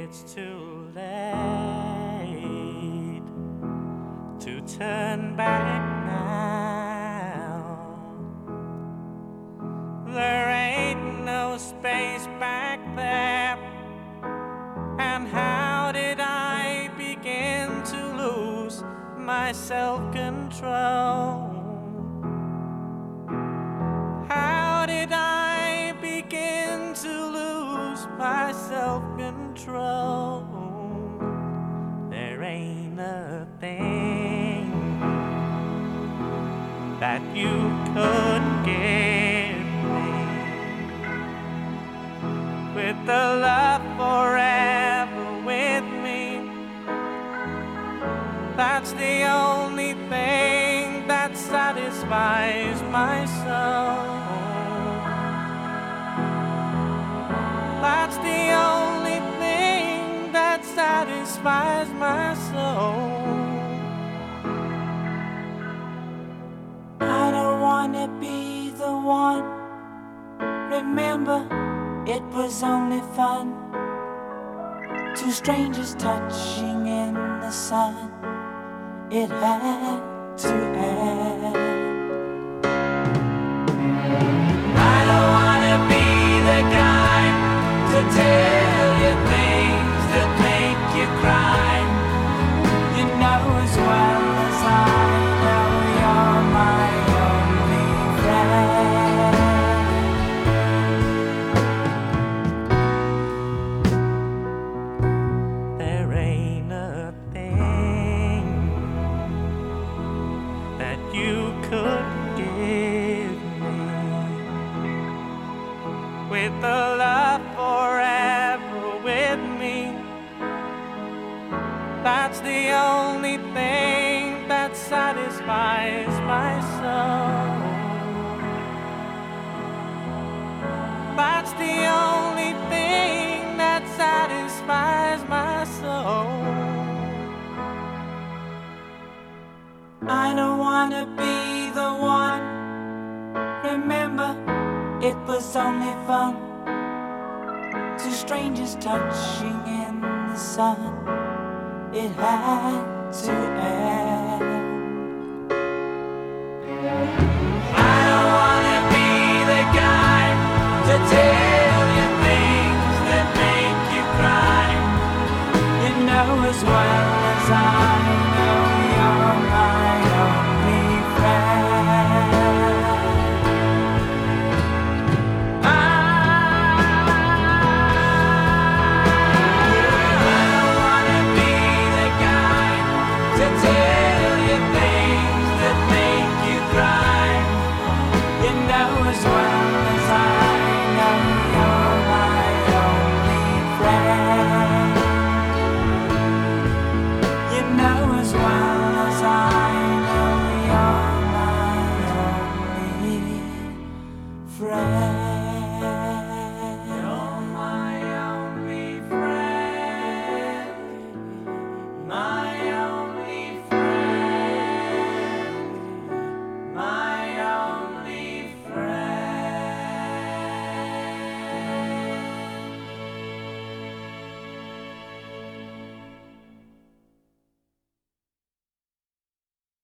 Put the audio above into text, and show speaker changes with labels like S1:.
S1: it's too late to turn back now. There ain't no space back there. And how did I begin to lose my self-control? How did I begin to lose my self-control? There ain't a thing that you couldn't give me with the love forever with me. That's the only thing that satisfies my soul. That's the only thing that satisfies my soul.
S2: I don't wanna be the one. Remember, it was only fun. Two strangers touching in the sun. It had to end. I don't wanna be the guy to tell you things that make you cry. You know as well as I know you're my only friend.
S1: There ain't a thing that you could give me with the love forever with me. That's the only thing that satisfies my soul. That's the only thing that satisfies my soul.
S2: I don't wanna be the one. Remember, it was only fun. Two strangers touching in the sun. It had to end. I don't wanna be the guy to tell you things that make you cry. You know as well as I